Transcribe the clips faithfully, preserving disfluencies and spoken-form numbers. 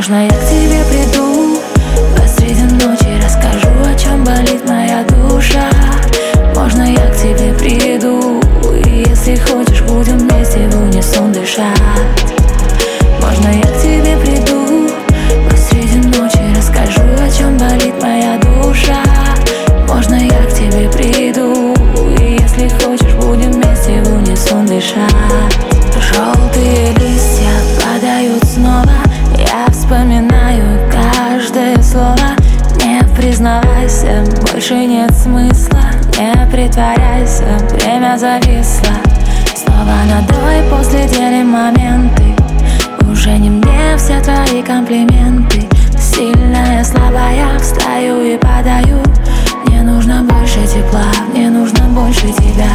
Можно я к тебе приду посреди ночи, расскажу, о чем болит моя душа. Можно я к тебе приду, и если хочешь, будем вместе в унисон дышать. Можно я к тебе приду посреди ночи, расскажу, о чем болит моя душа. Можно я к тебе приду, и если хочешь, будем вместе в унисон дышать. Желтые листья падают снова, я вспоминаю каждое слово. Не признавайся, больше нет смысла, не притворяйся, время зависло. Снова надой после делим моменты, уже не мне все твои комплименты. Сильная, слабая, встаю и падаю. Мне нужно больше тепла, мне нужно больше тебя.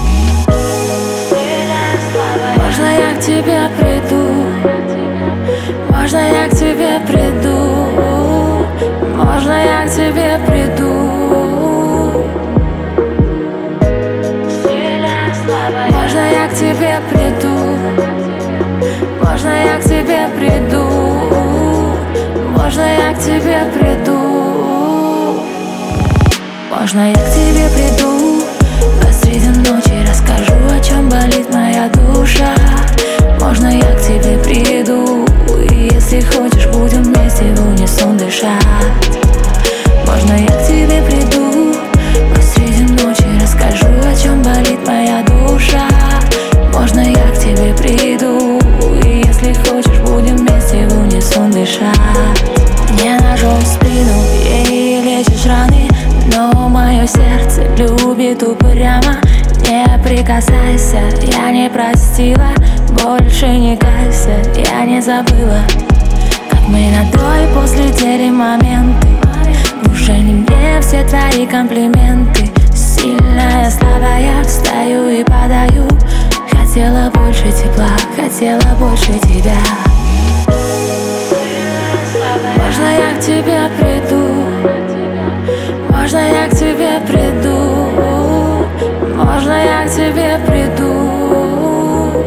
Можно я к тебе приду, можно я к тебе приду, можно я к тебе приду, можно я к тебе приду, можно я к тебе приду, можно я к тебе приду, можно я к тебе приду посреди ночи, расскажу, о чем болит моя душа. Можно я к тебе приду, и если хочешь, будем вместе в унисон дышать. Можно я к тебе приду посреди ночи, расскажу, о чем болит моя душа. Можно я к тебе приду, и если хочешь, будем вместе в унисон дышать. Не ножом в спину ей лечишь раны, но мое сердце любит упрямо. Не прикасайся, я не простила, больше не кайся, я не забыла, как мы надой после делим моменты. Уже не мне все твои комплименты. Сильная, слабая, встаю и падаю. Хотела больше тепла, хотела больше тебя. Можно я к тебе приду, можно я к тебе приду, можно я к тебе приду,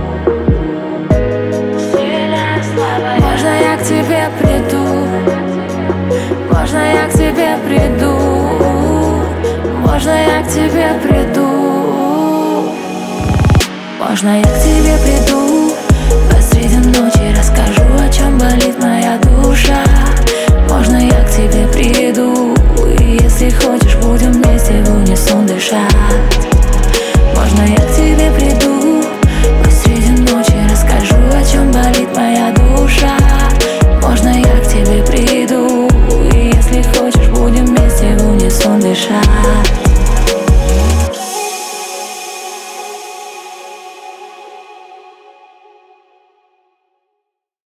можно я к тебе приду, можно я к тебе приду, можно я к тебе приду, можно я к тебе приду